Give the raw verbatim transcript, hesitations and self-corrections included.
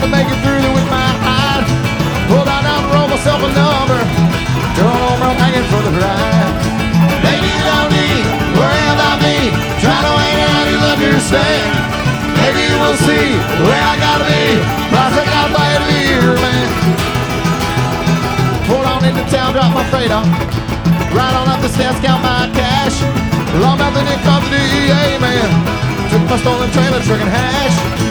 to make it through with my hide. Pull down and roll myself a number. Going home, I'm hanging for the ride. Maybe you don't need worry about me. Try to wait out, you love your stay. Maybe you will see where I gotta be. Price I gotta pay to be here, man. Pulled on into town, dropped my freight on. Right on up the stairs, count my cash. Long nothing, it comes to the E A, man. Took my stolen trailer, truck and hash.